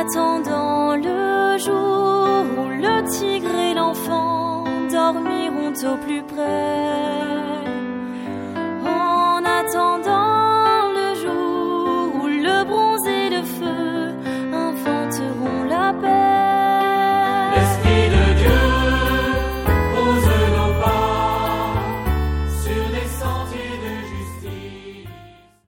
attendant le jour où le tigre et l'enfant dormiront au plus près.